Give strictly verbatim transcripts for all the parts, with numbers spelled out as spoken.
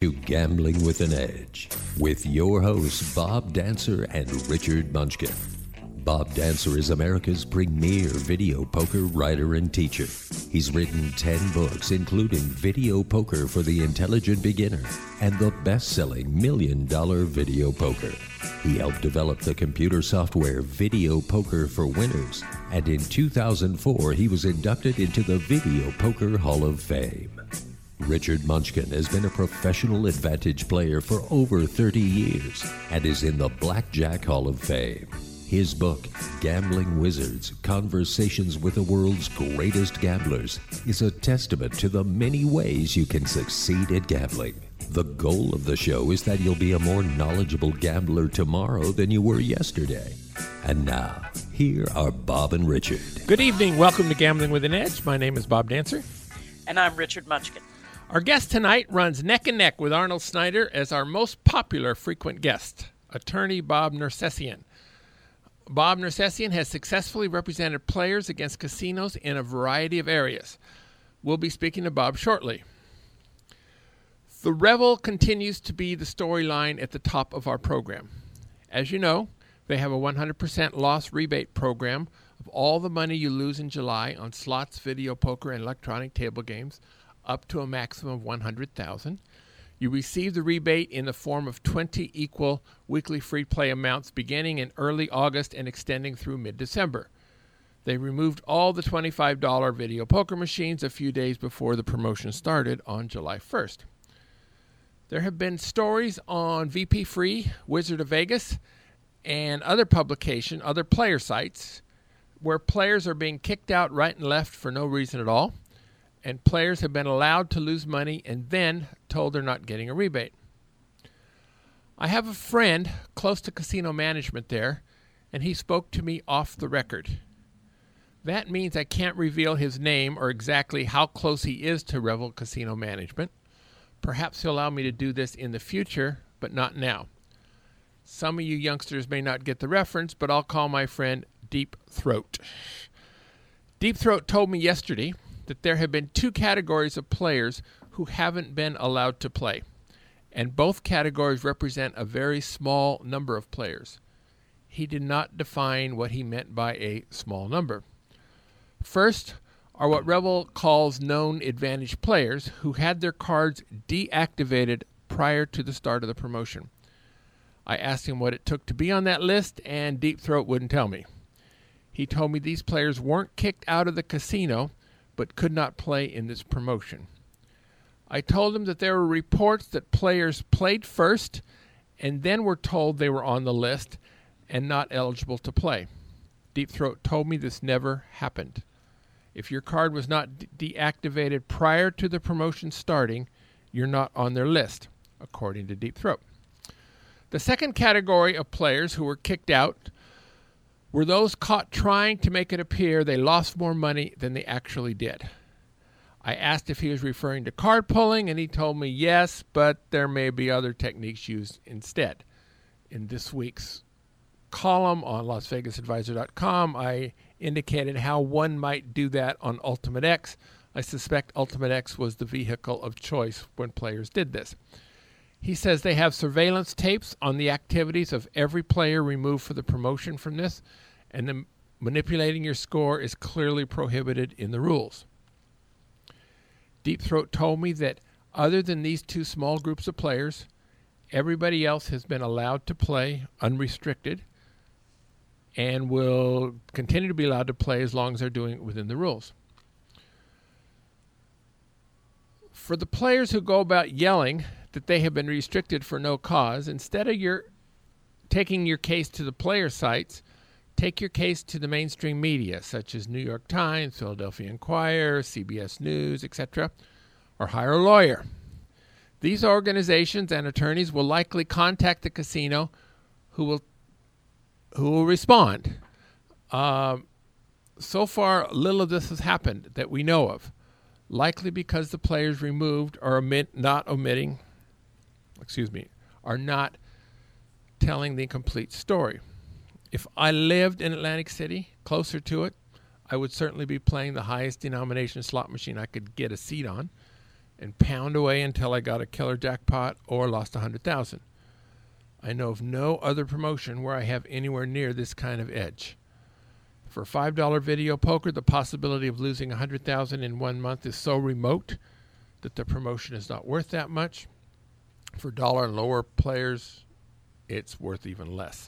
To Gambling with an Edge with your hosts Bob Dancer and Richard Munchkin. Bob Dancer is America's premier video poker writer and teacher. He's written ten books, including Video Poker for the Intelligent Beginner and the best-selling Million Dollar Video Poker. He helped develop the computer software Video Poker for Winners, and in two thousand four he was inducted into the Video Poker Hall of Fame. Richard Munchkin has been a professional advantage player for over thirty years and is in the Blackjack Hall of Fame. His book, Gambling Wizards, Conversations with the World's Greatest Gamblers, is a testament to the many ways you can succeed at gambling. The goal of the show is that you'll be a more knowledgeable gambler tomorrow than you were yesterday. And now, here are Bob and Richard. Good evening. Welcome to Gambling with an Edge. My name is Bob Dancer. And I'm Richard Munchkin. Our guest tonight runs neck and neck with Arnold Snyder as our most popular frequent guest, attorney Bob Nersessian. Bob Nersessian has successfully represented players against casinos in a variety of areas. We'll be speaking to Bob shortly. The Revel continues to be the storyline at the top of our program. As you know, they have a one hundred percent loss rebate program of all the money you lose in July on slots, video poker, and electronic table games, up to a maximum of one hundred thousand dollars. You receive the rebate in the form of twenty equal weekly free play amounts beginning in early August and extending through mid-December. They removed all the twenty-five dollars video poker machines a few days before the promotion started on July first. There have been stories on V P Free, Wizard of Vegas, and other publication, other player sites, where players are being kicked out right and left for no reason at all, and players have been allowed to lose money and then told they're not getting a rebate. I have a friend close to casino management there, and he spoke to me off the record. That means I can't reveal his name or exactly how close he is to Revel Casino Management. Perhaps he'll allow me to do this in the future, but not now. Some of you youngsters may not get the reference, but I'll call my friend Deep Throat. Deep Throat told me yesterday that there have been two categories of players who haven't been allowed to play, and both categories represent a very small number of players. He did not define what he meant by a small number. First are what Revel calls known advantage players who had their cards deactivated prior to the start of the promotion. I asked him what it took to be on that list, and Deep Throat wouldn't tell me. He told me these players weren't kicked out of the casino, but could not play in this promotion. I told him that there were reports that players played first and then were told they were on the list and not eligible to play. Deep Throat told me this never happened. If your card was not de- deactivated prior to the promotion starting, you're not on their list, according to Deep Throat. The second category of players who were kicked out were those caught trying to make it appear they lost more money than they actually did. I asked if he was referring to card pulling, and he told me yes, but there may be other techniques used instead. In this week's column on Las Vegas Advisor dot com, I indicated how one might do that on Ultimate X. I suspect Ultimate X was the vehicle of choice when players did this. He says they have surveillance tapes on the activities of every player removed for the promotion from this, and the manipulating your score is clearly prohibited in the rules. Deep Throat told me that other than these two small groups of players, everybody else has been allowed to play unrestricted and will continue to be allowed to play as long as they're doing it within the rules. For the players who go about yelling that they have been restricted for no cause, instead of your taking your case to the player sites, take your case to the mainstream media, such as New York Times, Philadelphia Inquirer, C B S News, et cetera, or hire a lawyer. These organizations and attorneys will likely contact the casino, who will who will respond. Uh, so far, little of this has happened that we know of, likely because the players removed are omit, not omitting, excuse me, are not telling the complete story. If I lived in Atlantic City, closer to it, I would certainly be playing the highest denomination slot machine I could get a seat on. and pound away until I got a killer jackpot or lost one hundred thousand dollars. I know of no other promotion where I have anywhere near this kind of edge. For five dollar video poker, the possibility of losing one hundred thousand dollars in one month is so remote that the promotion is not worth that much. For dollar and lower players, it's worth even less.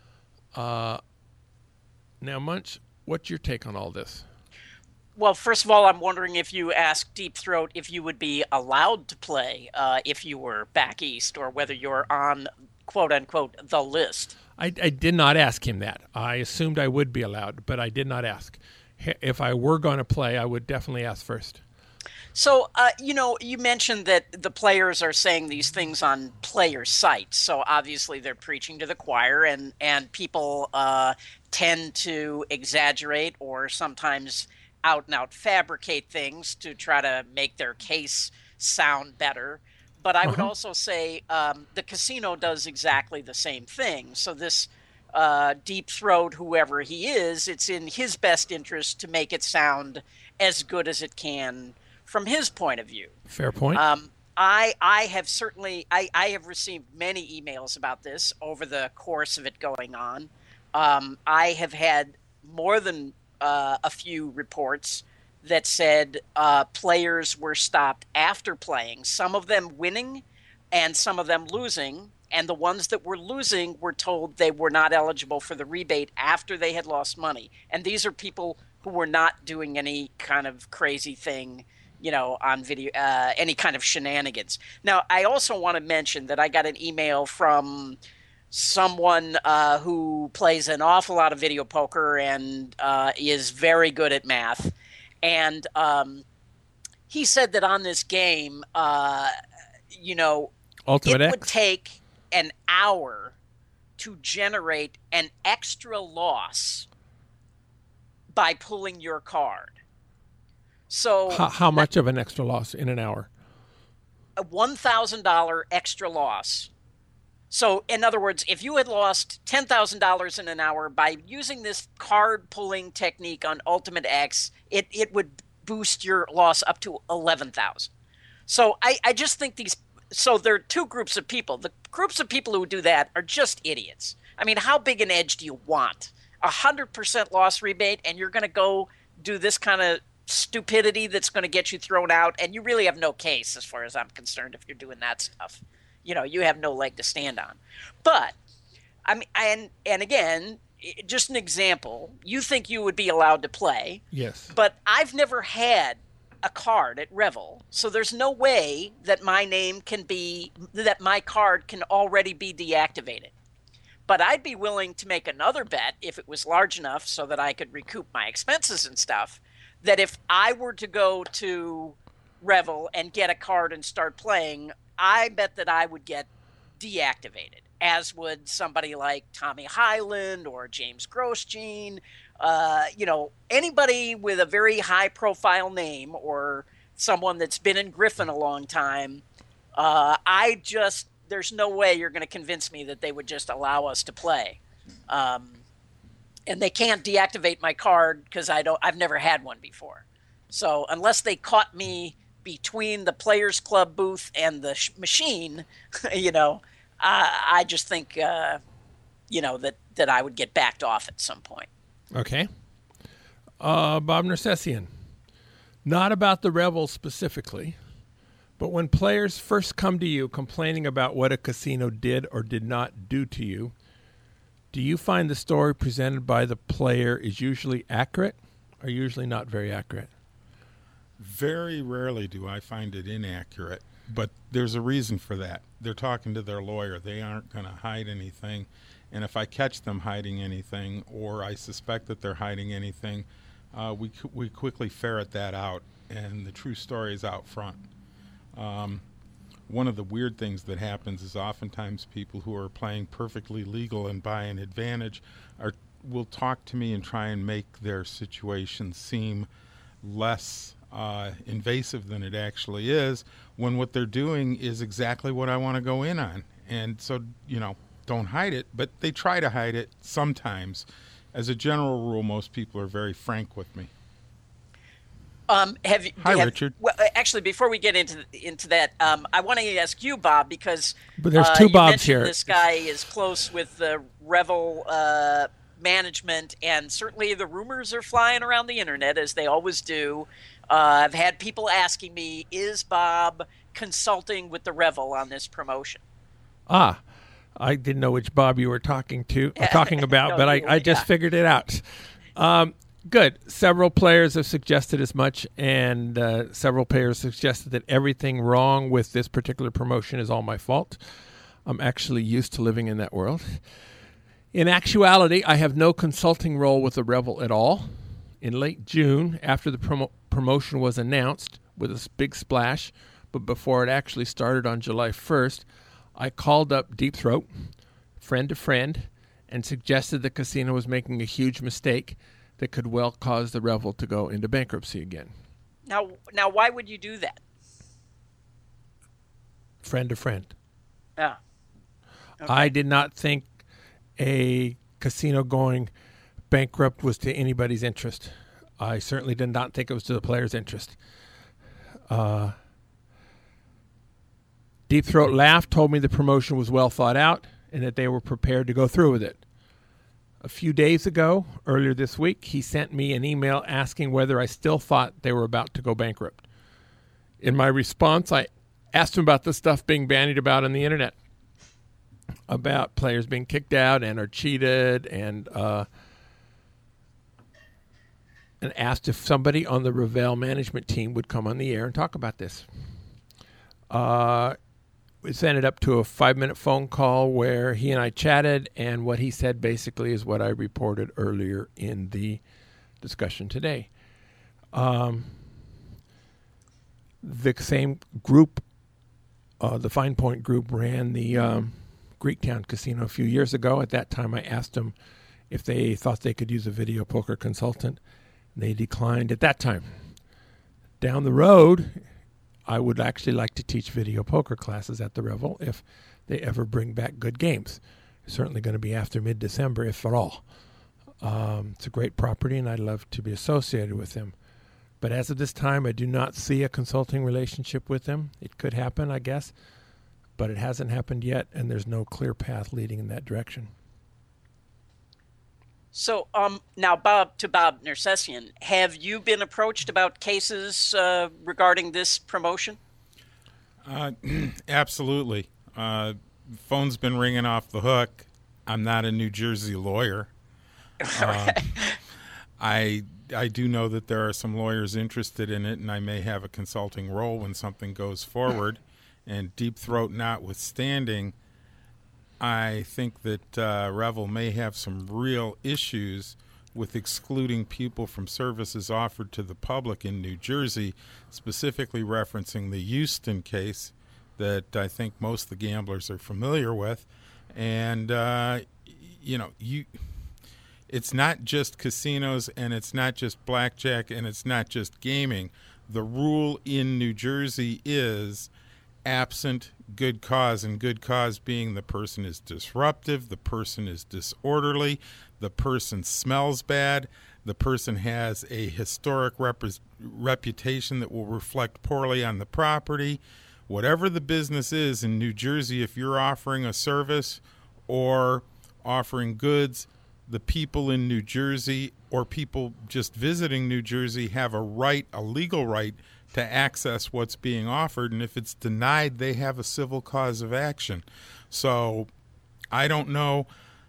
Uh, now, Munch, what's your take on all this? Well, first of all, I'm wondering if you asked Deep Throat if you would be allowed to play uh, if you were back east, or whether you're on, quote-unquote, the list. I, I did not ask him that. I assumed I would be allowed, but I did not ask. If I were going to play, I would definitely ask first. So, uh, you know, you mentioned that the players are saying these things on player sites. So obviously they're preaching to the choir, and, and people uh, tend to exaggerate or sometimes out and out fabricate things to try to make their case sound better. But I would uh-huh. also say um, the casino does exactly the same thing. So this uh, Deep Throat, whoever he is, it's in his best interest to make it sound as good as it can from his point of view. Fair point. Um, I I have certainly I, I have received many emails about this over the course of it going on. Um, I have had more than uh, a few reports that said uh, players were stopped after playing, some of them winning and some of them losing. And the ones that were losing were told they were not eligible for the rebate after they had lost money. And these are people who were not doing any kind of crazy thing, you know, on video, uh, any kind of shenanigans. Now, I also want to mention that I got an email from someone uh, who plays an awful lot of video poker and uh, is very good at math. And um, he said that on this game, uh, you know, Ultimate it X? would take an hour to generate an extra loss by pulling your card. So how, how much of an extra loss in an hour? A one thousand dollars extra loss. So, in other words, if you had lost ten thousand dollars in an hour by using this card pulling technique on Ultimate X, it, it would boost your loss up to eleven thousand dollars. So I, I just think these – so there are two groups of people. The groups of people who do that are just idiots. I mean, how big an edge do you want? A one hundred percent loss rebate, and you're going to go do this kind of stupidity that's going to get you thrown out, and you really have no case as far as I'm concerned if you're doing that stuff. You know, you have no leg to stand on. But, I mean, and and again, just an example, you think you would be allowed to play. Yes. But I've never had a card at Revel, so there's no way that my name can be, that my card can already be deactivated. But I'd be willing to make another bet if it was large enough so that I could recoup my expenses and stuff, that if I were to go to Revel and get a card and start playing, I bet that I would get deactivated, as would somebody like Tommy Highland or James Grosjean. Uh, you know, anybody with a very high-profile name or someone that's been in Griffin a long time, uh, I just, there's no way you're going to convince me that they would just allow us to play. Um, and they can't deactivate my card because I don't, I've never had one before. So unless they caught me between the Players Club booth and the sh- machine, you know, I, I just think, uh, you know, that, that I would get backed off at some point. Okay. Uh, Bob Nersessian, not about the Revel specifically, but when players first come to you complaining about what a casino did or did not do to you, do you find the story presented by the player is usually accurate or usually not very accurate? Very rarely do I find it inaccurate, but there's a reason for that. They're talking to their lawyer. They aren't going to hide anything. And if I catch them hiding anything, or I suspect that they're hiding anything, uh, we we quickly ferret that out, and the true story is out front. Um, one of the weird things that happens is oftentimes people who are playing perfectly legal and by an advantage are will talk to me and try and make their situation seem less uh, invasive than it actually is, when what they're doing is exactly what I want to go in on. And so, you know, don't hide it, but they try to hide it sometimes. As a general rule, most people are very frank with me. Um, have you? Hi, have, Richard. Well, actually, before we get into into that, um, I want to ask you, Bob, because But there's uh, two you Bobs mentioned here. this guy is close with the Revel uh, management, and certainly the rumors are flying around the internet as they always do. Uh, I've had people asking me, "Is Bob consulting with the Revel on this promotion?" Ah, I didn't know which Bob you were talking to, or talking about, No, but I, you- I just yeah. figured it out. Um, good. Several players have suggested as much, and uh, several players suggested that everything wrong with this particular promotion is all my fault. I'm actually used to living in that world. In actuality, I have no consulting role with the Revel at all. In late June, after the promo- promotion was announced with a big splash, but before it actually started on July first, I called up Deep Throat, friend to friend, and suggested the casino was making a huge mistake that could well cause the Revel to go into bankruptcy again. Now, now, why would you do that? Friend to friend. Yeah. I did not think a casino going bankrupt was to anybody's interest. I certainly did not think it was to the players' interest. Uh, Deep Throat laughed, told me the promotion was well thought out and that they were prepared to go through with it. A few days ago, earlier this week, he sent me an email asking whether I still thought they were about to go bankrupt. In my response, I asked him about the stuff being bandied about on the internet, about players being kicked out and are cheated, and uh, and asked if somebody on the Revel management team would come on the air and talk about this. Uh, It's ended up to a five-minute phone call where he and I chatted, and what he said basically is what I reported earlier in the discussion today. Um, the same group, uh, the Fine Point group, ran the um, Greektown Casino a few years ago. At that time, I asked them if they thought they could use a video poker consultant. They declined at that time. Down the road, I would actually like to teach video poker classes at the Revel if they ever bring back good games. It's certainly going to be after mid-December, if at all. Um, it's a great property, and I'd love to be associated with them. But as of this time, I do not see a consulting relationship with them. It could happen, I guess, but it hasn't happened yet, and there's no clear path leading in that direction. So um, now, Bob, to Bob Nersessian, have you been approached about cases uh, regarding this promotion? Uh, absolutely. Uh, phone's been ringing off the hook. I'm not a New Jersey lawyer. Uh, I I do know that there are some lawyers interested in it, and I may have a consulting role when something goes forward. And Deep Throat notwithstanding, I think that uh, Revel may have some real issues with excluding people from services offered to the public in New Jersey, specifically referencing the Houston case that I think most of the gamblers are familiar with. And, uh, you know, you it's not just casinos, and it's not just blackjack, and it's not just gaming. The rule in New Jersey is absent good cause, and good cause being the person is disruptive, the person is disorderly, the person smells bad, the person has a historic rep- reputation that will reflect poorly on the property. Whatever the business is in New Jersey, if you're offering a service or offering goods, the people in New Jersey or people just visiting New Jersey have a right, a legal right, to access what's being offered, and if it's denied, they have a civil cause of action. So I don't know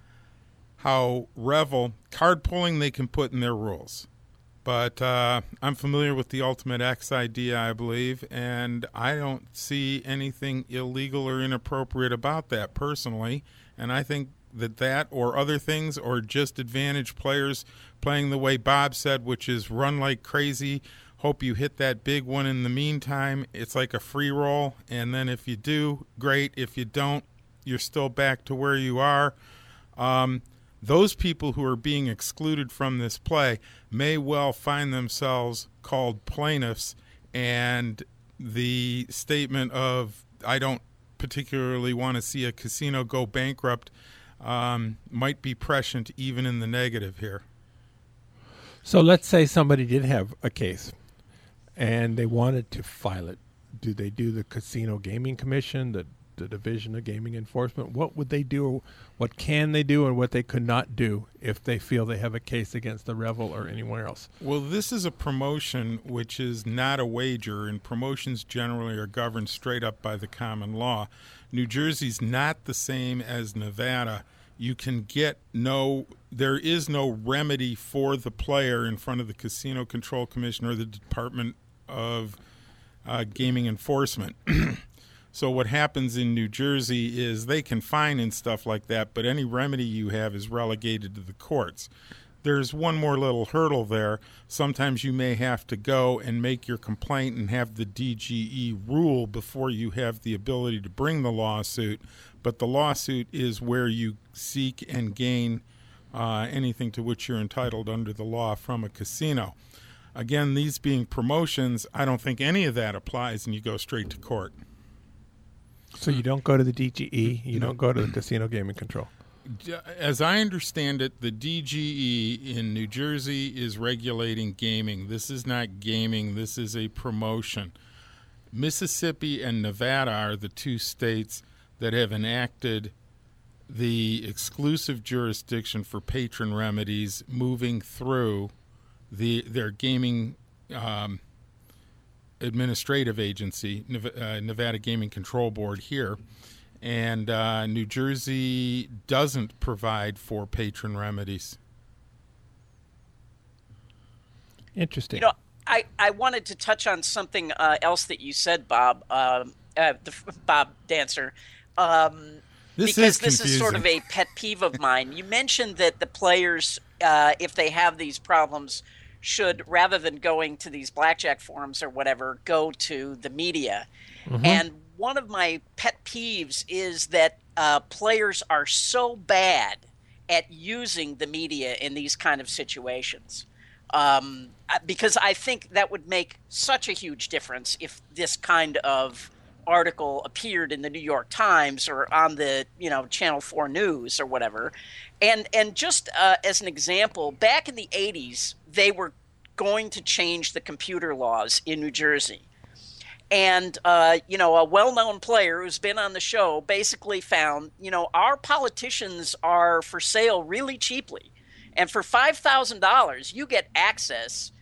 how Revel, card pulling they can put in their rules, but uh, I'm familiar with the Ultimate X idea, I believe, and I don't see anything illegal or inappropriate about that personally, and I think that that or other things, or just advantage players playing the way Bob said, which is run like crazy, hope you hit that big one in the meantime. It's like a free roll, and then if you do, great. If you don't, you're still back to where you are. Um, those people who are being excluded from this play may well find themselves called plaintiffs, and the statement of, I don't particularly want to see a casino go bankrupt, um, might be prescient even in the negative here. So let's say somebody did have a case. and they wanted to file it, do they do the Casino Gaming Commission, the the Division of Gaming Enforcement? What would they do? What can they do, and what they could not do if they feel they have a case against the Revel or anyone else? Well, this is a promotion which is not a wager, and promotions generally are governed straight up by the common law. New Jersey's not the same as Nevada. You can get no, there is no remedy for the player in front of the Casino Control Commission or the Department of uh, Gaming Enforcement. So what happens in New Jersey is they can fine and stuff like that, but any remedy you have is relegated to the courts. There's one more little hurdle there. Sometimes you may have to go and make your complaint and have the D G E rule before you have the ability to bring the lawsuit, but the lawsuit is where you seek and gain uh, anything to which you're entitled under the law from a casino. Again, these being promotions, I don't think any of that applies, and you go straight to court. So you don't go to the D G E, you don't go to the Casino Gaming Control. As I understand it, the D G E in New Jersey is regulating gaming. This is not gaming. This is a promotion. Mississippi and Nevada are the two states that have enacted the exclusive jurisdiction for patron remedies moving through the their gaming um, administrative agency, Nevada Gaming Control Board here. And uh, New Jersey doesn't provide for patron remedies. Interesting. You know, I, I wanted to touch on something uh, else that you said, Bob, um, uh, the, Bob Dancer, um, this because is this is sort of a pet peeve of mine. You mentioned that the players, uh, if they have these problems, should, rather than going to these blackjack forums or whatever, go to the media. Mm-hmm. And one of my pet peeves is that uh, players are so bad at using the media in these kind of situations. Um, because I think that would make such a huge difference if this kind of article appeared in the New York Times or on the, you know, Channel four News or whatever. And and just uh, as an example, back in the eighties, they were going to change the computer laws in New Jersey. And, uh, you know, a well-known player who's been on the show basically found, you know, our politicians are for sale really cheaply. And for five thousand dollars, you get access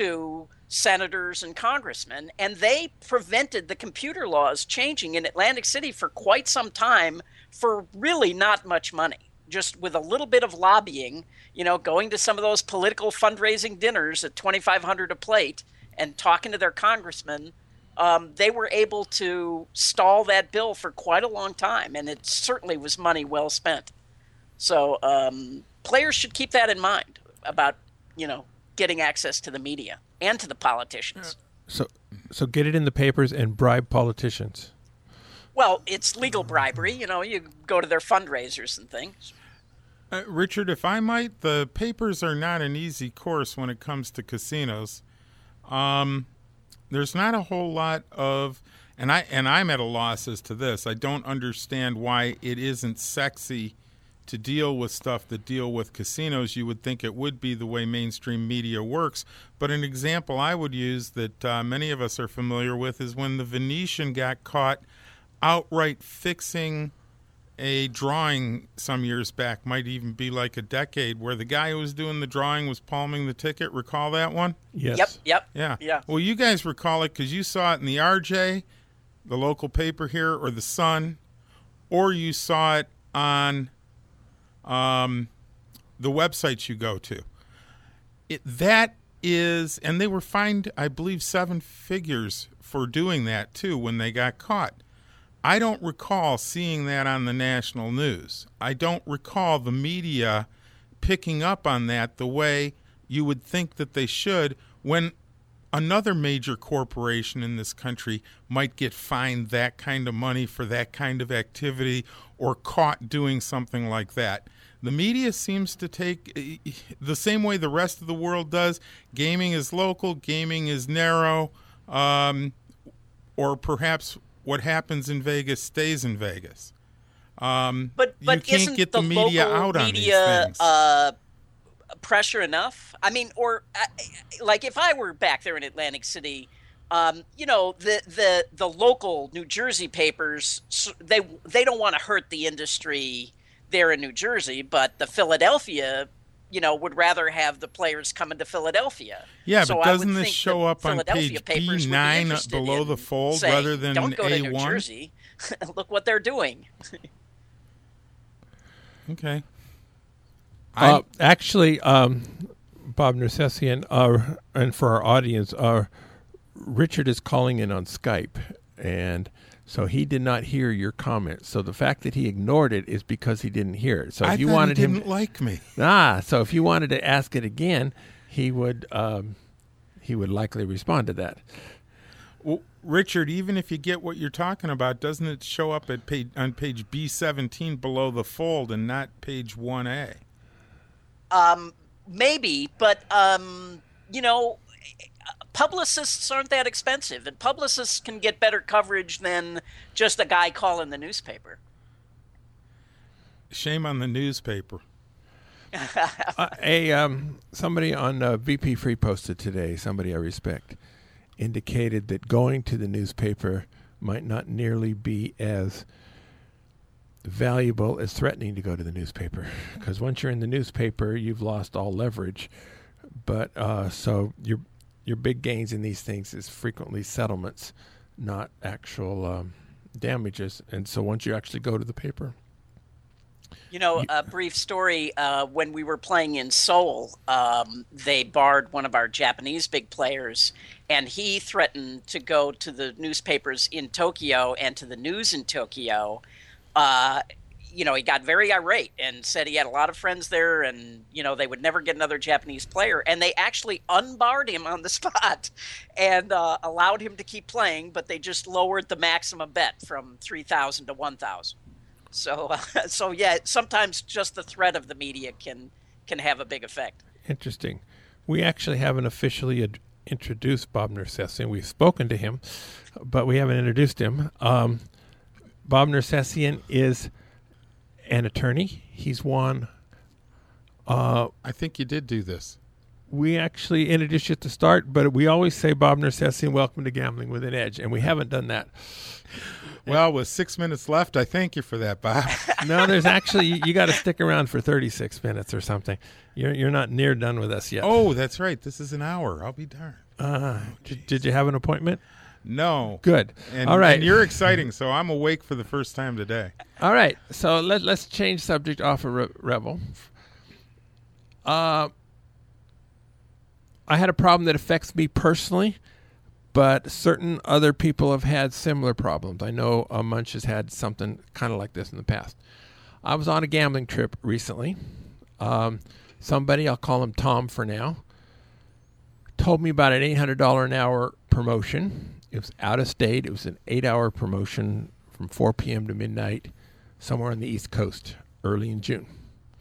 to senators and congressmen. And they prevented the computer laws changing in Atlantic City for quite some time for really not much money. Just with a little bit of lobbying, you know, going to some of those political fundraising dinners at twenty-five hundred dollars a plate and talking to their congressmen, um, they were able to stall that bill for quite a long time. And it certainly was money well spent. So um, players should keep that in mind about, you know, getting access to the media and to the politicians. So, so get it in the papers and bribe politicians. Well, it's legal bribery. You know, you go to their fundraisers and things. Uh, Richard, if I might, the papers are not an easy course when it comes to casinos. Um, there's not a whole lot of, and I and I'm at a loss as to this. I don't understand why it isn't sexy to deal with stuff that deal with casinos. You would think it would be the way mainstream media works. But an example I would use that uh, many of us are familiar with is when the Venetian got caught outright fixing a drawing some years back, might even be like a decade, where the guy who was doing the drawing was palming the ticket. Recall that one? Yes. Yep, yep. Yeah. Yeah. Well, you guys recall it because you saw it in the R J, the local paper here, or the Sun, or you saw it on um, the websites you go to. It, that is, and they were fined, I believe, seven figures for doing that, too, when they got caught. I don't recall seeing that on the national news. I don't recall the media picking up on that the way you would think that they should when another major corporation in this country might get fined that kind of money for that kind of activity or caught doing something like that. The media seems to take the same way the rest of the world does. Gaming is local, gaming is narrow, um, or perhaps what happens in Vegas stays in Vegas. Um, but but you can't isn't get the, the media local out on media, these things. Uh, pressure enough? I mean, or uh, like if I were back there in Atlantic City Um, you know, the, the the local New Jersey papers, they they don't want to hurt the industry there in New Jersey, but the Philadelphia, you know, would rather have the players come into Philadelphia. Yeah, so but doesn't this show up on page B nine below the fold saying, rather than don't go A one? To New Jersey. Look what they're doing. Okay. Uh, actually, um, Bob Nersessian, uh, and for our audience, uh, Richard is calling in on Skype, and so he did not hear your comment. So the fact that he ignored it is because he didn't hear it. So if I you thought wanted he him, didn't like me. Ah, so if you wanted to ask it again, he would um, he would likely respond to that. Well, Richard, even if you get what you're talking about, doesn't it show up at page on page B seventeen below the fold and not page one A? Um, maybe, but um, you know, publicists aren't that expensive, and publicists can get better coverage than just a guy calling the newspaper. Shame on the newspaper. uh, a um, somebody on uh, V P Free posted today, somebody I respect, indicated that going to the newspaper might not nearly be as valuable as threatening to go to the newspaper, because once you're in the newspaper, you've lost all leverage. But uh, so your your big gains in these things is frequently settlements, not actual um, damages. And so once you actually go to the paper. You know, a brief story, uh, when we were playing in Seoul, um, they barred one of our Japanese big players, and he threatened to go to the newspapers in Tokyo and to the news in Tokyo. Uh, you know, he got very irate and said he had a lot of friends there, and, you know, they would never get another Japanese player. And they actually unbarred him on the spot and uh, allowed him to keep playing, but they just lowered the maximum bet from three thousand to one thousand. So, uh, so yeah, sometimes just the threat of the media can can have a big effect. Interesting. We actually haven't officially ad- introduced Bob Nersessian. We've spoken to him, but we haven't introduced him. Um, Bob Nersessian is an attorney. He's won. Uh, I think you did do this. We actually introduced you at the start, but we always say, Bob Nersessian, welcome to Gambling with an Edge, and we haven't done that. Well, with six minutes left, I thank you for that, Bob. No, there's actually, you, you got to stick around for thirty-six minutes or something. You're you're not near done with us yet. Oh, that's right. This is an hour. I'll be darned. Uh, did, did you have an appointment? No. Good. And, all right. And you're exciting, so I'm awake for the first time today. All right. So let, let's change subject off of Re- Revel. Uh, I had a problem that affects me personally, but certain other people have had similar problems. I know uh, Munch has had something kind of like this in the past. I was on a gambling trip recently. Um, somebody, I'll call him Tom for now, told me about an eight hundred dollars an hour promotion. It was out of state. It was an eight-hour promotion from four p.m. to midnight somewhere on the East Coast early in June.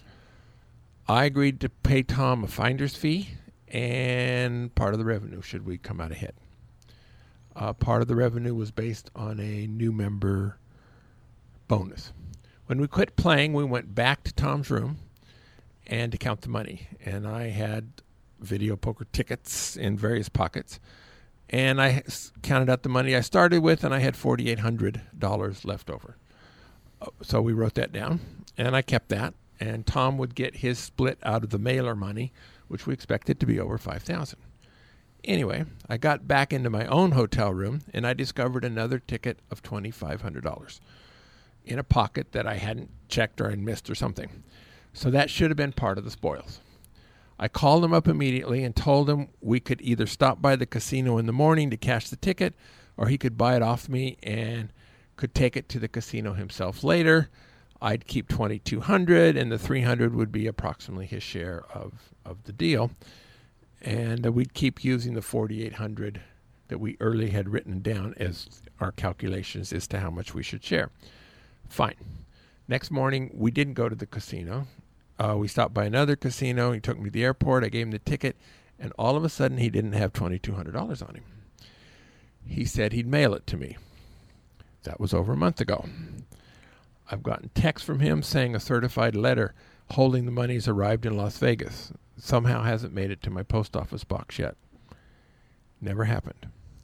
I agreed to pay Tom a finder's fee and part of the revenue should we come out ahead. Uh, part of the revenue was based on a new member bonus. When we quit playing, we went back to Tom's room and to count the money. And I had video poker tickets in various pockets. And I counted out the money I started with, and I had four thousand eight hundred dollars left over. So we wrote that down, and I kept that. And Tom would get his split out of the mailer money, which we expected to be over five thousand dollars. Anyway, I got back into my own hotel room, and I discovered another ticket of two thousand five hundred dollars in a pocket that I hadn't checked or I'd missed or something. So that should have been part of the spoils. I called him up immediately and told him we could either stop by the casino in the morning to cash the ticket, or he could buy it off me and could take it to the casino himself later. I'd keep two thousand two hundred dollars, and the three hundred dollars would be approximately his share of, of the deal. And uh, we'd keep using the four thousand eight hundred dollars that we early had written down as our calculations as to how much we should share. Fine. Next morning, we didn't go to the casino. Uh, we stopped by another casino. He took me to the airport. I gave him the ticket. And all of a sudden, he didn't have two thousand two hundred dollars on him. He said he'd mail it to me. That was over a month ago. I've gotten text from him saying a certified letter holding the money has arrived in Las Vegas. Somehow hasn't made it to my post office box yet. Never happened.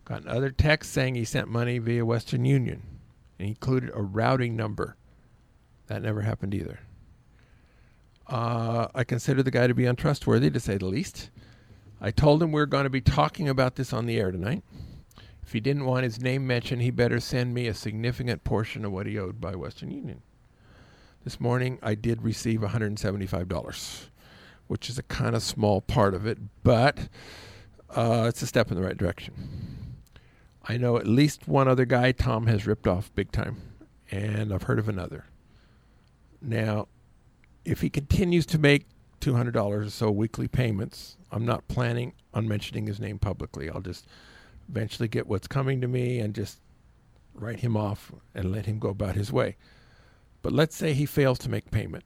Got another text saying he sent money via Western Union and included a routing number. That never happened either. Uh, I consider the guy to be untrustworthy, to say the least. I told him we we're going to be talking about this on the air tonight. If he didn't want his name mentioned, he better send me a significant portion of what he owed by Western Union. This morning, I did receive one hundred seventy-five dollars, which is a kind of small part of it, but uh, it's a step in the right direction. I know at least one other guy Tom has ripped off big time, and I've heard of another. Now, if he continues to make two hundred dollars or so weekly payments, I'm not planning on mentioning his name publicly. I'll just eventually get what's coming to me and just write him off and let him go about his way. But let's say he fails to make payment.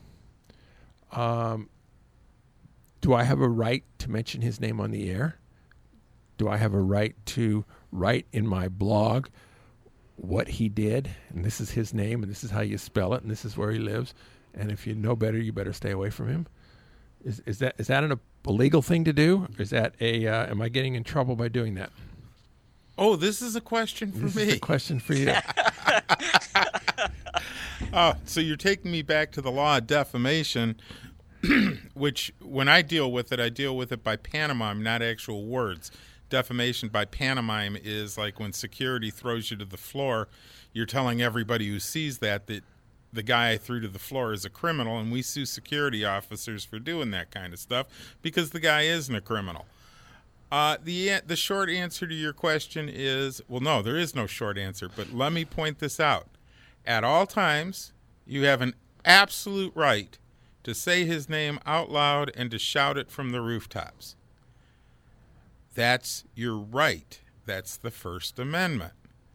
Um, do I have a right to mention his name on the air? Do I have a right to write in my blog what he did? And this is his name, and this is how you spell it, and this is where he lives. And if you know better, you better stay away from him. Is is that is that an, a legal thing to do? Or is that a? Uh, am I getting in trouble by doing that? Oh, this is a question for this me. This is a question for you. Oh, so you're taking me back to the law of defamation, which when I deal with it, I deal with it by pantomime, not actual words. Defamation by pantomime is like when security throws you to the floor, you're telling everybody who sees that that the guy I threw to the floor is a criminal, and we sue security officers for doing that kind of stuff because the guy isn't a criminal. Uh, the the short answer to your question is, well, no, there is no short answer, but let me point this out. At all times, you have an absolute right to say his name out loud and to shout it from the rooftops. That's your right. That's the First Amendment.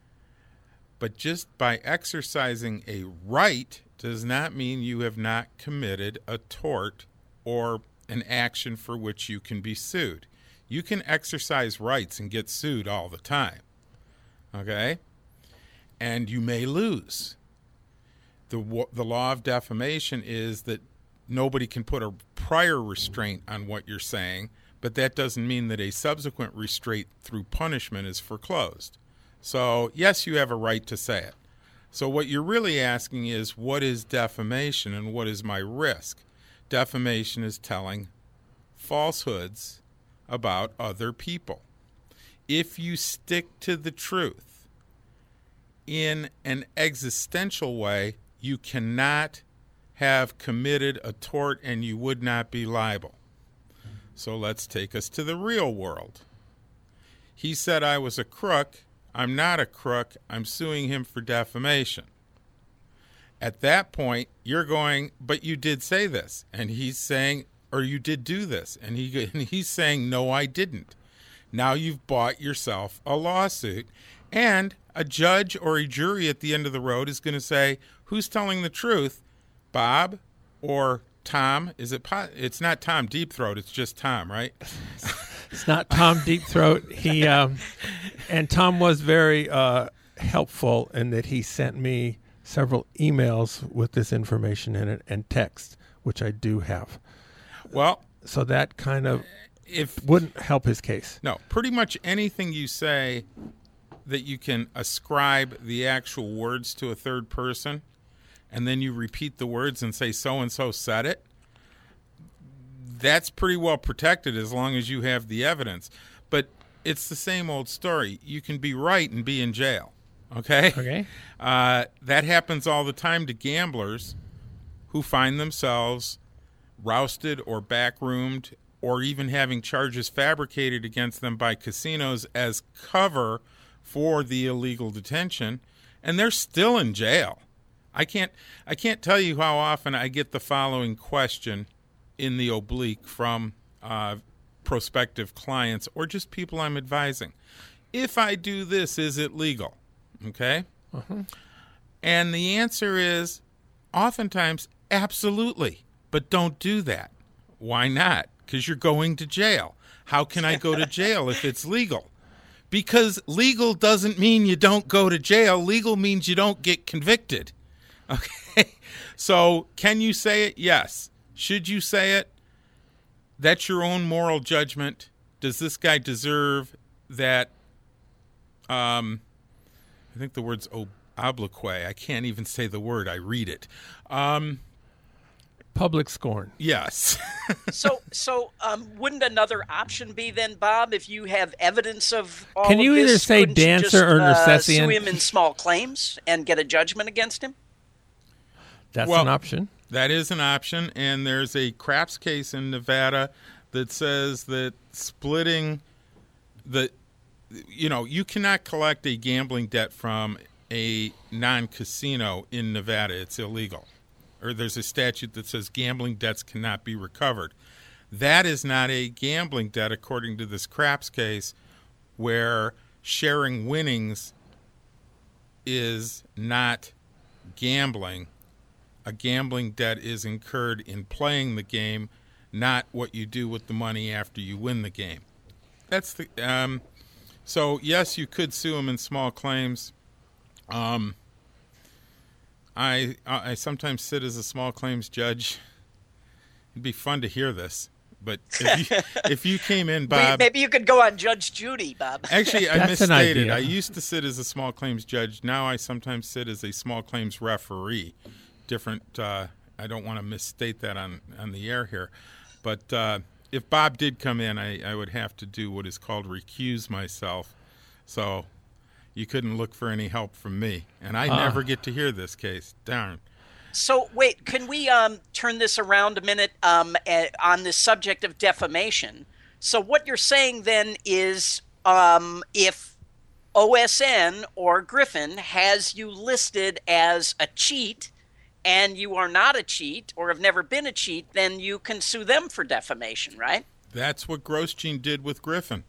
But just by exercising a right does not mean you have not committed a tort or an action for which you can be sued. You can exercise rights and get sued all the time, okay? And you may lose. The, the law of defamation is that nobody can put a prior restraint on what you're saying, but that doesn't mean that a subsequent restraint through punishment is foreclosed. So, yes, you have a right to say it. So what you're really asking is, what is defamation and what is my risk? Defamation is telling falsehoods about other people. If you stick to the truth in an existential way, you cannot have committed a tort and you would not be liable. So let's take us to the real world. He said I was a crook. I'm not a crook. I'm suing him for defamation. At that point, you're going, but you did say this. And he's saying, or you did do this. And, he, and he's saying, no, I didn't. Now you've bought yourself a lawsuit. And a judge or a jury at the end of the road is going to say, who's telling the truth, Bob or Tom? Is it? Po- it's not Tom Deep Throat. It's just Tom, right? It's not Tom Deep Throat. He um, and Tom was very uh, helpful in that he sent me several emails with this information in it and text, which I do have. Well, so that kind of if wouldn't help his case. No, pretty much anything you say that you can ascribe the actual words to a third person, and then you repeat the words and say so-and-so said it, that's pretty well protected as long as you have the evidence. But it's the same old story. You can be right and be in jail, okay? Okay. Uh, that happens all the time to gamblers who find themselves rousted or backroomed or even having charges fabricated against them by casinos as cover for the illegal detention, and they're still in jail. I can't I can't tell you how often I get the following question in the oblique from uh, prospective clients or just people I'm advising. If I do this, is it legal? Okay? Uh-huh. And the answer is oftentimes, absolutely. But don't do that. Why not? Because you're going to jail. How can I go to jail if it's legal? Because legal doesn't mean you don't go to jail. Legal means you don't get convicted. Okay? So can you say it? Yes. Should you say it? That's your own moral judgment. Does this guy deserve that Um, I think the word's ob- oblique. I can't even say the word. I read it. Um, Public scorn. yes. So, so um, wouldn't another option be then, Bob, if you have evidence of all Can of you this, either say couldn't you Dancer just, or uh, Nersessian? sue him in small claims and get a judgment against him? That's Well, an option. That is an option, and there's a craps case in Nevada that says that splitting the, you know, you cannot collect a gambling debt from a non-casino in Nevada. It's illegal. Or there's a statute that says gambling debts cannot be recovered. That is not a gambling debt, according to this craps case, where sharing winnings is not gambling. A gambling debt is incurred in playing the game, not what you do with the money after you win the game. That's the um, so yes, you could sue them in small claims. Um, I I sometimes sit as a small claims judge. It'd be fun to hear this, but if you, if you came in, Bob, Maybe you could go on Judge Judy, Bob. actually I That's an misstated. idea. I used to sit as a small claims judge. Now I sometimes sit as a small claims referee. Different. Uh, I don't want to misstate that on on the air here, but uh, if Bob did come in, I, I would have to do what is called recuse myself. So you couldn't look for any help from me, and I Ah. never get to hear this case. Darn. So wait, can we um, turn this around a minute um, eh, on this subject of defamation? So what you're saying then is um, if O S N or Griffin has you listed as a cheat and you are not a cheat or have never been a cheat, then you can sue them for defamation, right? That's what Grosjean did with Griffin.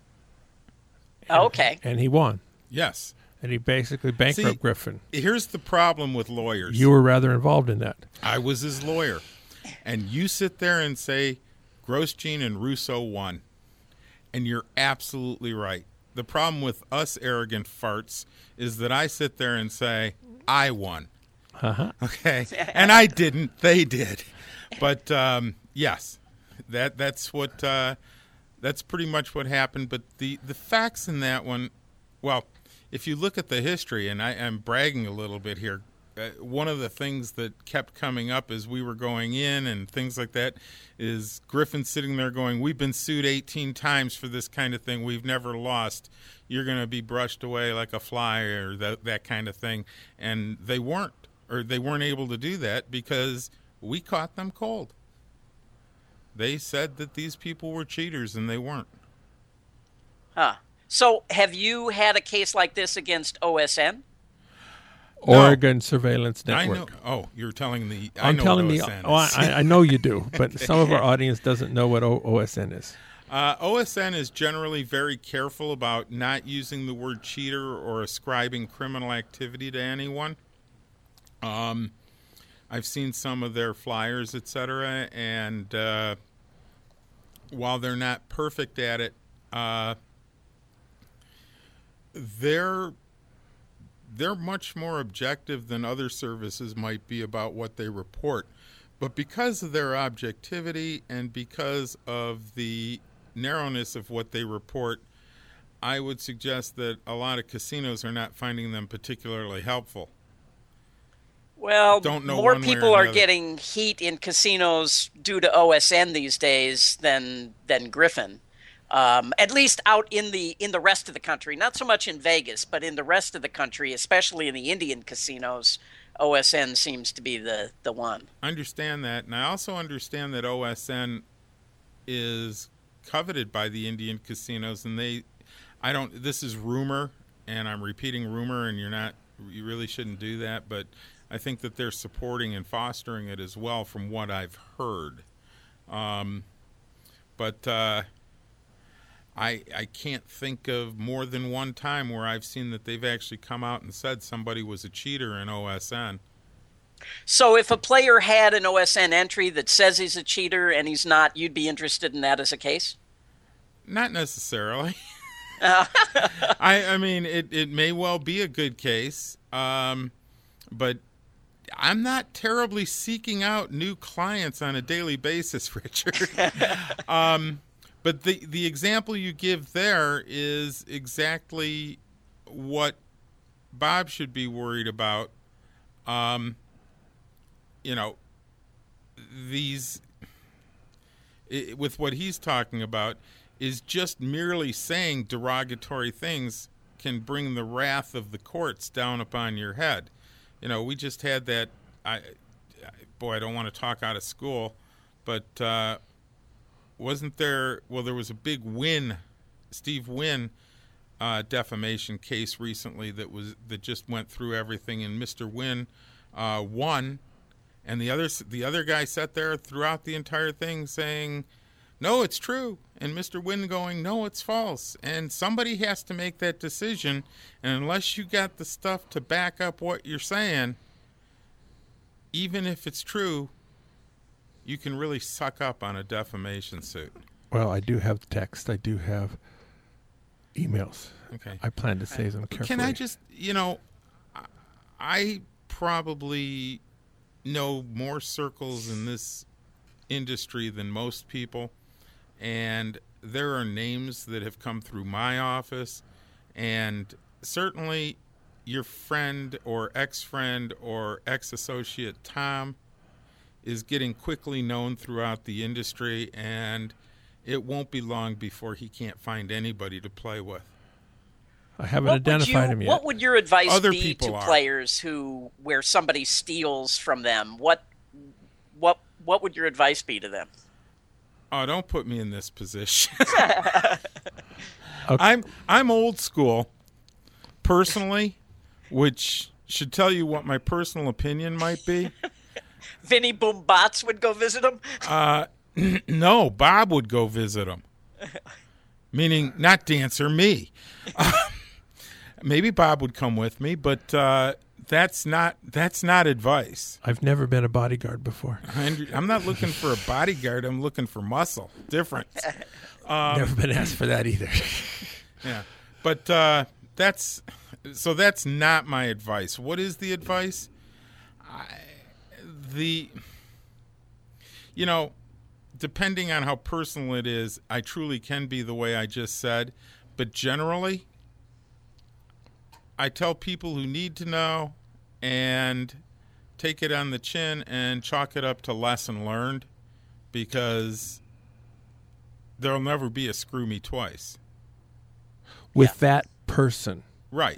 Okay. And he won. Yes. And he basically bankrupt See, Griffin. Here's the problem with lawyers. You were rather involved in that. I was his lawyer. And you sit there and say Grosjean and Russo won. And you're absolutely right. The problem with us arrogant farts is that I sit there and say, I won. Uh-huh. Okay. And I didn't. They did. But um, yes, that that's what uh, that's pretty much what happened. But the, the facts in that one, well, if you look at the history, and I, I'm bragging a little bit here, uh, one of the things that kept coming up as we were going in and things like that is Griffin sitting there going, we've been sued eighteen times for this kind of thing. We've never lost. You're going to be brushed away like a fly or that, that kind of thing. And they weren't, or they weren't able to do that because we caught them cold. They said that these people were cheaters, and they weren't. Huh. So have you had a case like this against O S N? No. Oregon Surveillance Network. I know. Oh, you're telling the. I I'm know telling what the. O S N Oh, is. I, I know you do, but some of our audience doesn't know what o- OSN is. Uh, O S N is generally very careful about not using the word cheater or ascribing criminal activity to anyone. Um, I've seen some of their flyers, et cetera, and uh, while they're not perfect at it, uh, they're they're much more objective than other services might be about what they report. But because of their objectivity and because of the narrowness of what they report, I would suggest that a lot of casinos are not finding them particularly helpful. Well, Don't know more one way or people are another. getting heat in casinos due to O S N these days than than Griffin. Um, at least out in the in the rest of the country, not so much in Vegas, but in the rest of the country, especially in the Indian casinos, O S N seems to be the, the one. I understand that, and I also understand that O S N is coveted by the Indian casinos, and they, I don't, this is rumor, and I'm repeating rumor, and you're not, you really shouldn't do that, but I think that they're supporting and fostering it as well from what I've heard. Um, but uh, I I can't think of more than one time where I've seen that they've actually come out and said somebody was a cheater in O S N. So if a player had an O S N entry that says he's a cheater and he's not, you'd be interested in that as a case? Not necessarily. I I mean, it, it may well be a good case, um, but I'm not terribly seeking out new clients on a daily basis, Richard. um, but the, the example you give there is exactly what Bob should be worried about, um, you know, these, it, with what he's talking about, is just merely saying derogatory things can bring the wrath of the courts down upon your head. You know, we just had that, I, boy, I don't want to talk out of school, but uh, wasn't there, well, there was a big Wynn, Steve Wynn uh, defamation case recently that was that just went through everything, and Mister Wynn uh, won, and the other, the other guy sat there throughout the entire thing saying, no, it's true. And Mister Wynn going, no, it's false. And somebody has to make that decision. And unless you got the stuff to back up what you're saying, even if it's true, you can really suck up on a defamation suit. Well, I do have text. I do have emails. Okay. I plan to save them carefully. Can I just, you know, I probably know more circles in this industry than most people. And there are names that have come through my office, and certainly your friend or ex-friend or ex-associate Tom is getting quickly known throughout the industry, and it won't be long before he can't find anybody to play with. I haven't What identified you, him yet. What would your advice Other be people to are. players who, where somebody steals from them? What, what, what would your advice be to them? Oh, don't put me in this position. Okay. I'm I'm old school, personally, which should tell you what my personal opinion might be. Vinny Boom Bots would go visit him? Uh, no, Bob would go visit him. Meaning, not Dancer, me. Uh, maybe Bob would come with me, but uh, that's not that's not advice. I've never been a bodyguard before. I'm not looking for a bodyguard. I'm looking for muscle. Difference. Um, never been asked for that either. Yeah, but uh, that's so. That's not my advice. What is the advice? I, the you know, depending on how personal it is, I truly can be the way I just said. But generally, I tell people who need to know and take it on the chin and chalk it up to lesson learned, because there'll never be a screw me twice. With Yeah. that person. Right.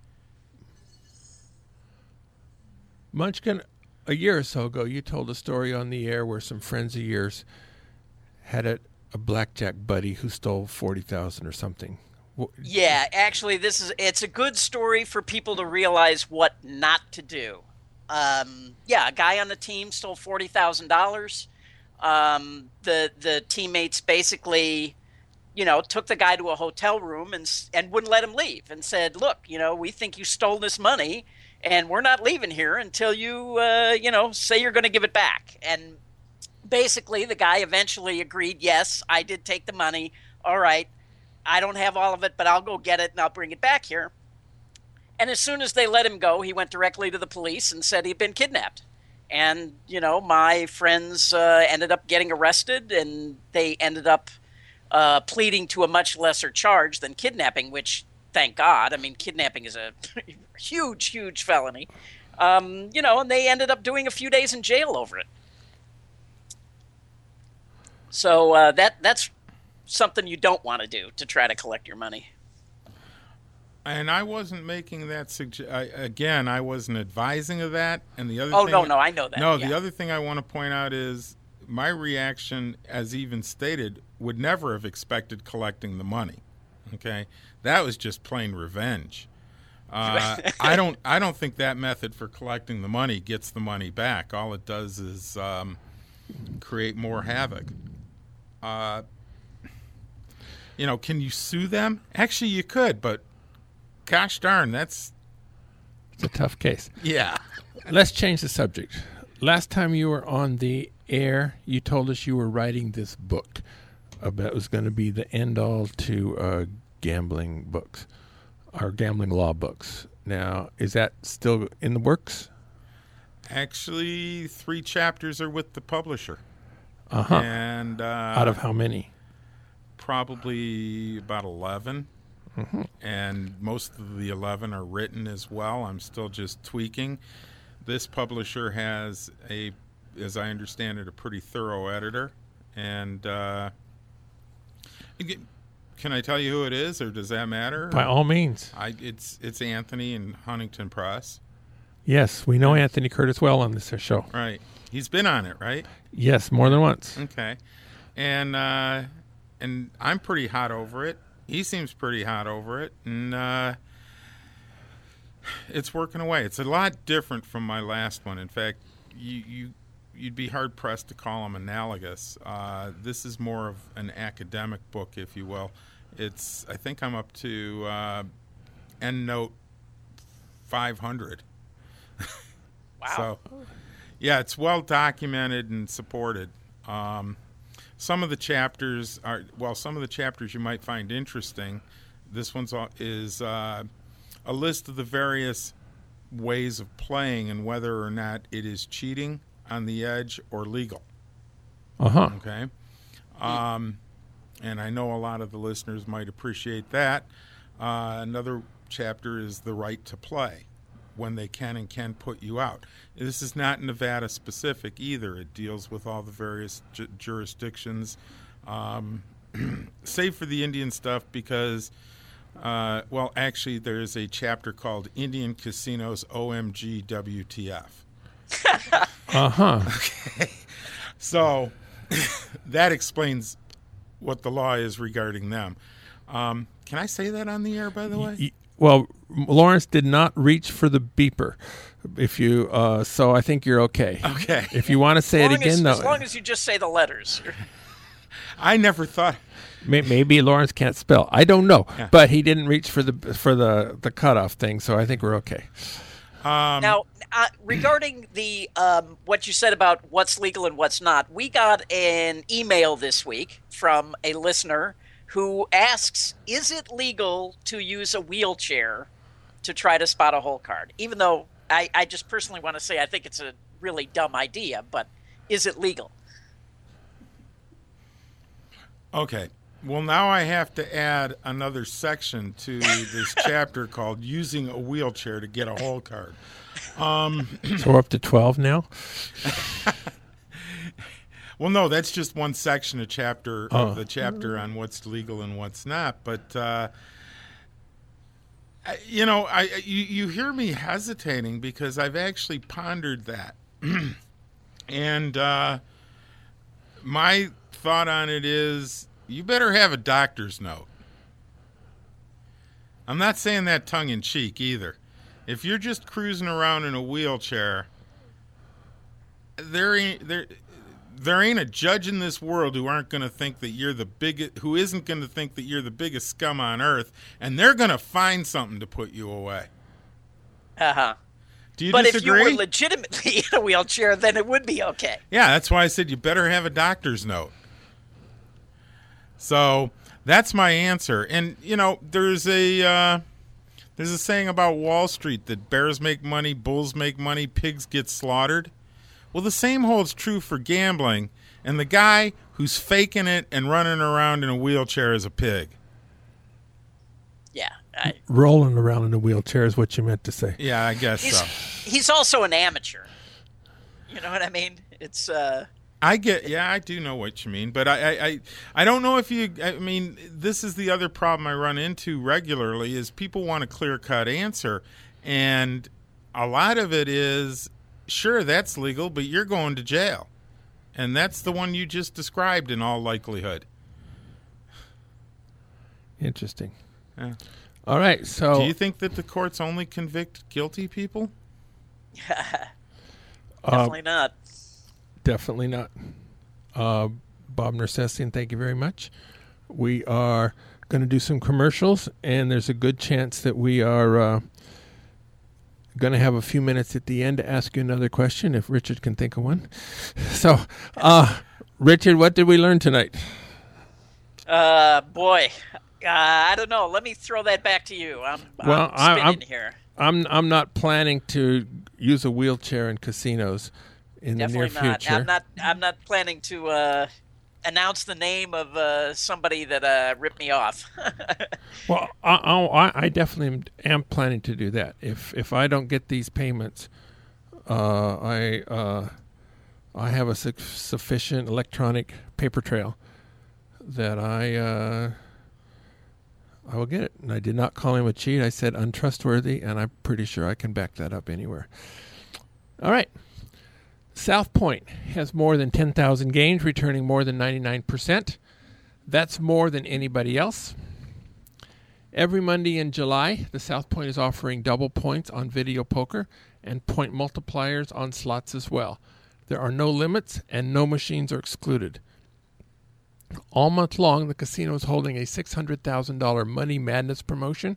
Munchkin, a year or so ago, you told a story on the air where some friends of yours had a, a blackjack buddy who stole forty thousand dollars or something. Wh- Yeah, actually, this is it's a good story for people to realize what not to do. Um, yeah, a guy on the team stole forty thousand dollars. Um, the the teammates basically, you know, took the guy to a hotel room and s- and wouldn't let him leave, and said, "Look, you know, we think you stole this money, and we're not leaving here until you, uh, you know, say you're going to give it back." And basically, the guy eventually agreed, "Yes, I did take the money. All right. I don't have all of it, but I'll go get it and I'll bring it back here." And as soon as they let him go, he went directly to the police and said he'd been kidnapped. And, you know, my friends uh, ended up getting arrested, and they ended up uh, pleading to a much lesser charge than kidnapping, which, thank God, I mean, kidnapping is a huge, huge felony. Um, you know, and they ended up doing a few days in jail over it. So uh, that that's something you don't want to do to try to collect your money. And I wasn't making that sugge- again, I wasn't advising of that. And the other Oh, thing, no, no, I know that. No, yeah. the other thing I want to point out is my reaction, as even stated, would never have expected collecting the money. Okay, that was just plain revenge. Uh, I don't, I don't think that method for collecting the money gets the money back. All it does is um, create more havoc. Uh, you know, can you sue them? Actually, you could, but gosh darn, that's It's a tough case. yeah. Let's change the subject. Last time you were on the air, you told us you were writing this book about it was going to be the end all to uh, gambling books, or gambling law books. Now, is that still in the works? Actually, three chapters are with the publisher, Uh-huh. and uh, Out of how many? probably about eleven. Mm-hmm. and most of the eleven are written as well. I'm still just tweaking. This publisher has a, as I understand it, a pretty thorough editor. And uh, can I tell you who it is, or does that matter? By all means. I, it's it's Anthony and Huntington Press. Yes, we know Anthony Curtis well on this show. Right. He's been on it, right? Yes, more than once. Okay. And uh, and I'm pretty hot over it. He seems pretty hot over it. And uh, it's working away. It's a lot different from my last one. In fact, you, you, you'd be hard-pressed to call them analogous. Uh, this is more of an academic book, if you will. It's, I think I'm up to uh, EndNote five hundred. Wow. So, yeah, it's well documented and supported. Um, some of the chapters are, well, some of the chapters you might find interesting. This one's is uh, a list of the various ways of playing and whether or not it is cheating, on the edge, or legal. Uh-huh. Okay. Um, and I know a lot of the listeners might appreciate that. Uh, another chapter is the right to play, when they can and can put you out. This is not Nevada specific either. It deals with all the various ju- jurisdictions, um, save for the Indian stuff because, uh, well, actually there's a chapter called Indian Casinos O M G W T F. Uh-huh. Okay. So that explains what the law is regarding them. Um, can I say that on the air, by the way? Y- Well, Lawrence did not reach for the beeper. If you, uh, so I think you're okay. Okay. If you want to say it As long again, as, though, as long as you just say the letters. I never thought. may, maybe Lawrence can't spell. I don't know, Yeah. but he didn't reach for the for the the cutoff thing, so I think we're okay. Um, Now, uh, regarding the um, what you said about what's legal and what's not, we got an email this week from a listener who asks, is it legal to use a wheelchair to try to spot a hole card? Even though I, I just personally want to say I think it's a really dumb idea, but is it legal? Okay. Well, now I have to add another section to this chapter called Using a Wheelchair to Get a Hole Card. Um, So we're up to twelve now. well, no, that's just one section of chapter Oh. of the chapter on what's legal and what's not. But uh, I, you know, I you, you hear me hesitating because I've actually pondered that, and uh, my thought on it is you better have a doctor's note. I'm not saying that tongue in cheek either. If you're just cruising around in a wheelchair, there ain't there there ain't a judge in this world who aren't going to think that you're the biggest, who isn't going to think that you're the biggest scum on earth, and they're going to find something to put you away. Uh-huh. Do you But disagree? if you were legitimately in a wheelchair, then it would be okay. Yeah, that's why I said you better have a doctor's note. So that's my answer. And, you know, there's a uh, there's a saying about Wall Street that bears make money, bulls make money, pigs get slaughtered. Well, the same holds true for gambling, and the guy who's faking it and running around in a wheelchair is a pig. Yeah. I, Rolling around in a wheelchair is what you meant to say. Yeah, I guess he's, so. he's also an amateur. You know what I mean? It's... uh I get, yeah, I do know what you mean, but I, I, I, I don't know if you, I mean, this is the other problem I run into regularly is people want a clear-cut answer, and a lot of it is, sure, that's legal, but you're going to jail, and that's the one you just described in all likelihood. Interesting. Yeah. All right, so Do you think that the courts only convict guilty people? Definitely not. Definitely not. Uh, Bob Nersessian, thank you very much. We are going to do some commercials, and there's a good chance that we are uh, going to have a few minutes at the end to ask you another question, if Richard can think of one. So, uh, Richard, what did we learn tonight? Uh, boy, uh, I don't know. Let me throw that back to you. I'm, Well, I'm I- spinning I'm- here. I'm I'm not planning to use a wheelchair in casinos in the near Definitely not. future. I'm not. I'm not planning to uh, announce the name of uh, somebody that uh, ripped me off. Well, I, I, I definitely am planning to do that. If if I don't get these payments, uh, I uh, I have a su- sufficient electronic paper trail that I uh, I will get it. And I did not call him a cheat. I said untrustworthy, and I'm pretty sure I can back that up anywhere. All right. South Point has more than ten thousand games, returning more than ninety-nine percent. That's more than anybody else. Every Monday in July, the South Point is offering double points on video poker and point multipliers on slots as well. There are no limits and no machines are excluded. All month long, the casino is holding a six hundred thousand dollars Money Madness promotion.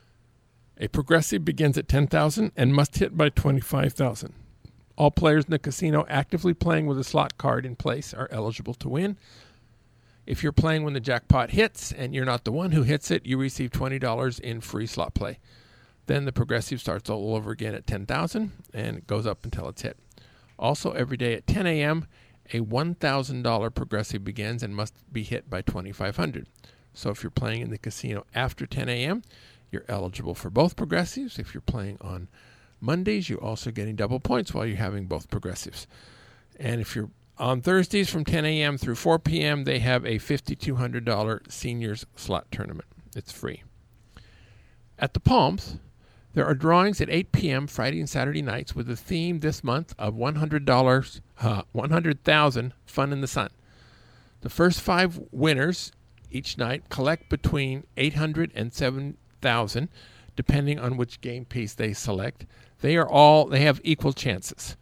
A progressive begins at ten thousand dollars and must hit by twenty-five thousand dollars. All players in the casino actively playing with a slot card in place are eligible to win. If you're playing when the jackpot hits and you're not the one who hits it, you receive twenty dollars in free slot play. Then the progressive starts all over again at ten thousand dollars and it goes up until it's hit. Also, every day at ten a.m., a one thousand dollars progressive begins and must be hit by twenty-five hundred dollars. So if you're playing in the casino after ten a.m., you're eligible for both progressives. If you're playing on Mondays, you're also getting double points while you're having both progressives. And if you're on Thursdays from ten a.m. through four p.m., they have a five thousand two hundred dollars seniors slot tournament. It's free. At the Palms, there are drawings at eight p.m. Friday and Saturday nights with a theme this month of one hundred dollars, uh, one hundred thousand dollars Fun in the Sun. The first five winners each night collect between eight hundred dollars and seven thousand dollars, depending on which game piece they select. They are all they have equal chances.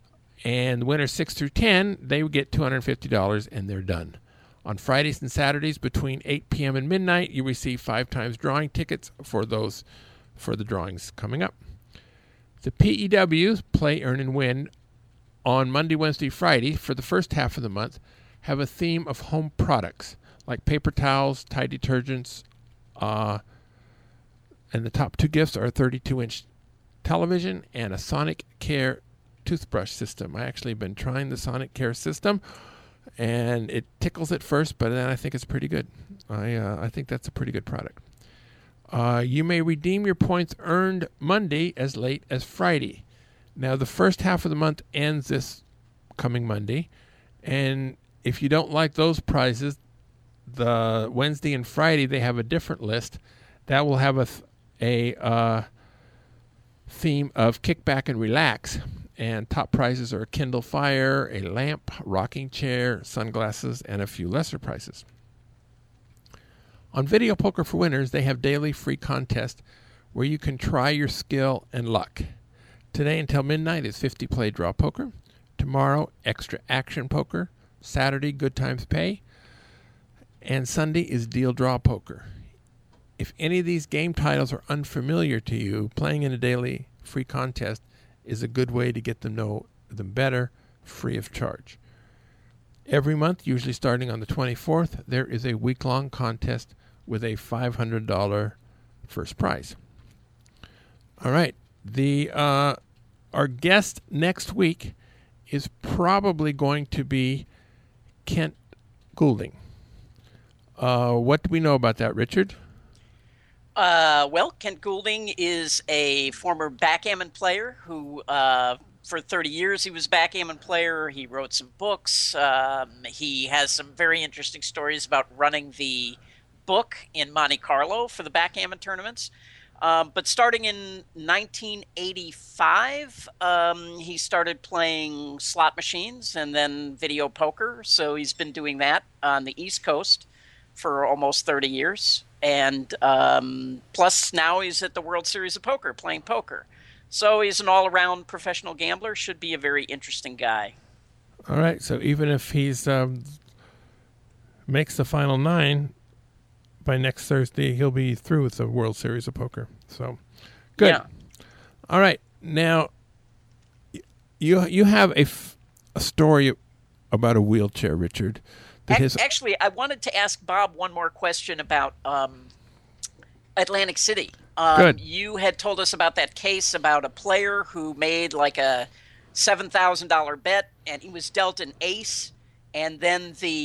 And winners six through ten, they get two hundred fifty dollars and they're done. On Fridays and Saturdays between eight p.m. and midnight, you receive five times drawing tickets for those for the drawings coming up. The P E Ws, Play, Earn, and Win, on Monday, Wednesday, Friday for the first half of the month have a theme of home products like paper towels, Tide detergents, uh, and the top two gifts are a thirty-two inch television and a Sonic Care toothbrush system. I actually have been trying the Sonic Care system, and it tickles at first, but then I think it's pretty good. I uh, I think that's a pretty good product. Uh, you may redeem your points earned Monday as late as Friday. Now, the first half of the month ends this coming Monday, and if you don't like those prizes, the Wednesday and Friday, they have a different list that will have a, th- a uh, theme of kick back and relax. And top prizes are a Kindle Fire, a lamp, rocking chair, sunglasses, and a few lesser prizes. On Video Poker for Winners, they have daily free contests where you can try your skill and luck. Today until midnight is fifty play draw poker. Tomorrow, extra action poker. Saturday, good times pay. And Sunday is deal draw poker. If any of these game titles are unfamiliar to you, playing in a daily free contest is a good way to get to know them better, free of charge. Every month, usually starting on the twenty-fourth, there is a week-long contest with a five hundred dollars first prize. All right. The uh, our guest next week is probably going to be Kent Goulding. Uh, what do we know about that, Richard? Uh, well, Kent Goulding is a former backgammon player who, uh, for thirty years, he was a backgammon player. He wrote some books. Um, he has some very interesting stories about running the book in Monte Carlo for the backgammon tournaments. Um, but starting in nineteen eighty-five, um, he started playing slot machines and then video poker. So he's been doing that on the East Coast for almost thirty years. And um, plus now he's at the World Series of Poker playing poker. So he's an all-around professional gambler, should be a very interesting guy. All right. So even if he's um, makes the final nine, by next Thursday, he'll be through with the World Series of Poker. So, good. Yeah. All right. Now, you you have a, f- a story about a wheelchair, Richard. That Ac- has- Actually, I wanted to ask Bob one more question about um, Atlantic City. Um, Good. You had told us about that case about a player who made like a seven thousand dollars bet, and he was dealt an ace, and then the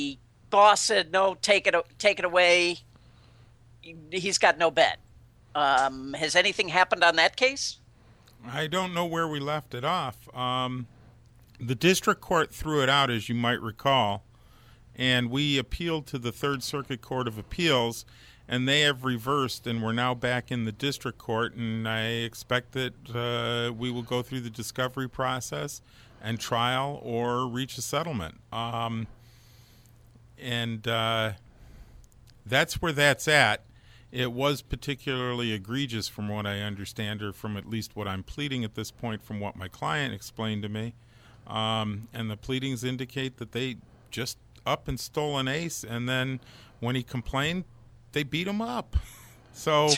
boss said, no, take it, take it away. He's got no bet. Um, has anything happened on that case? I don't know where we left it off. Um, the district court threw it out, as you might recall, and we appealed to the Third Circuit Court of Appeals, and they have reversed, and we're now back in the district court, and I expect that uh, we will go through the discovery process and trial or reach a settlement. Um, and uh, that's where that's at. It was particularly egregious from what I understand, or from at least what I'm pleading at this point from what my client explained to me. Um, and the pleadings indicate that they just up and stole an ace, and then when he complained, they beat him up. So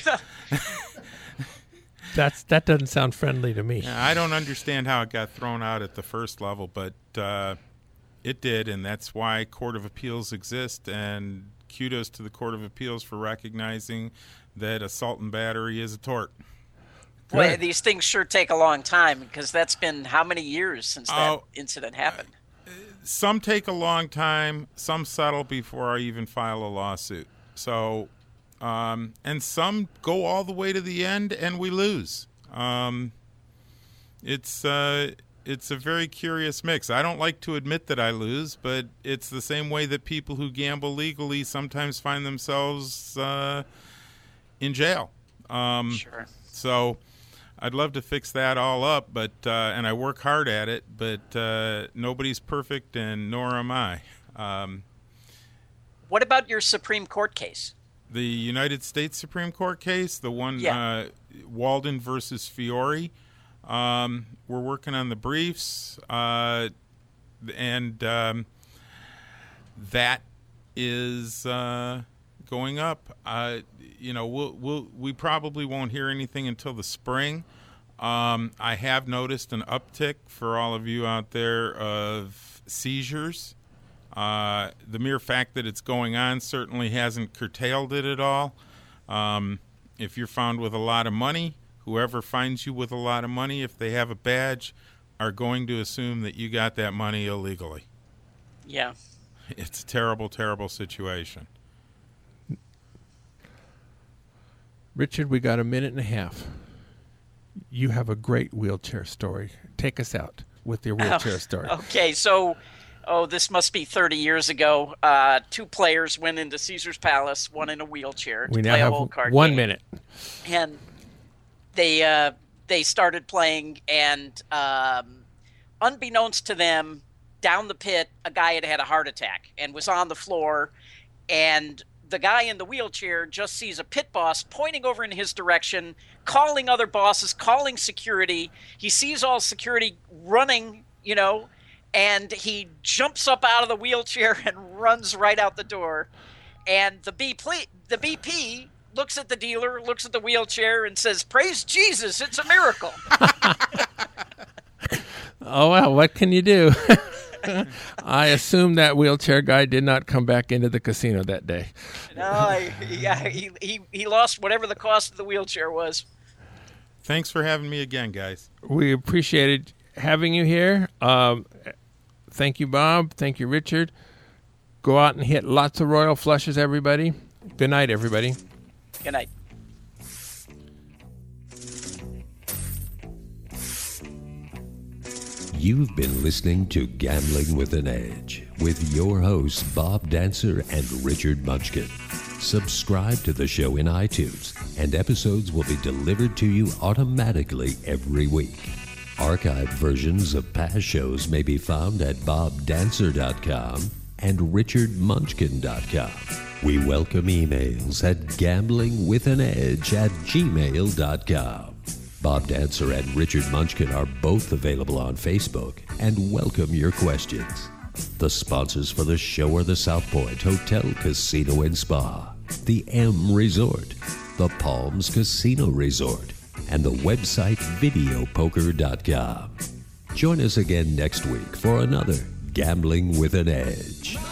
That's that doesn't sound friendly to me. I don't understand how it got thrown out at the first level, but uh, it did, and that's why Court of Appeals exists, and kudos to the Court of Appeals for recognizing that assault and battery is a tort. Boy, these things sure take a long time, because that's been how many years since that Oh, incident happened? Some take a long time, some settle before I even file a lawsuit. So, um, and some go all the way to the end and we lose. Um, it's uh, it's a very curious mix. I don't like to admit that I lose, but it's the same way that people who gamble legally sometimes find themselves uh, in jail. Um, Sure. So I'd love to fix that all up, but uh, and I work hard at it, but uh, nobody's perfect, and nor am I. Um, What about your Supreme Court case? the United States Supreme Court case, the one Yeah. uh, Walden versus Fiore, um, we're working on the briefs, uh, and um, that is uh, going up. Uh, you know, we'll, we'll, we probably won't hear anything until the spring. Um, I have noticed an uptick for all of you out there of seizures. Uh, the mere fact that it's going on certainly hasn't curtailed it at all. Um, if you're found with a lot of money, whoever finds you with a lot of money, if they have a badge, are going to assume that you got that money illegally. Yeah. It's a terrible, terrible situation. Richard, we got a minute and a half. You have a great wheelchair story. Take us out with your wheelchair Oh, story. Okay, so, oh, this must be thirty years ago. Uh, two players went into Caesar's Palace, one in a wheelchair, to We now play a have whole card one game. minute. And they uh, they started playing, and um, unbeknownst to them, down the pit, a guy had had a heart attack and was on the floor, and the guy in the wheelchair just sees a pit boss pointing over in his direction, calling other bosses, calling security. He sees all security running, you know, and he jumps up out of the wheelchair and runs right out the door. And the B P, the B P looks at the dealer, looks at the wheelchair, and says, "Praise Jesus, it's a miracle." Oh, well, what can you do? I assume that wheelchair guy did not come back into the casino that day. No, I, yeah, he, he, he lost whatever the cost of the wheelchair was. Thanks for having me again, guys. We appreciated having you here. Um, thank you, Bob. Thank you, Richard. Go out and hit lots of royal flushes, everybody. Good night, everybody. Good night. You've been listening to Gambling with an Edge with your hosts Bob Dancer and Richard Munchkin. Subscribe to the show in iTunes, and episodes will be delivered to you automatically every week. Archived versions of past shows may be found at bob dancer dot com and richard munchkin dot com. We welcome emails at gamblingwithanedge at gmail dot com. Bob Dancer and Richard Munchkin are both available on Facebook and welcome your questions. The sponsors for the show are the South Point Hotel, Casino and Spa, the M Resort, the Palms Casino Resort, and the website video poker dot com. Join us again next week for another Gambling with an Edge.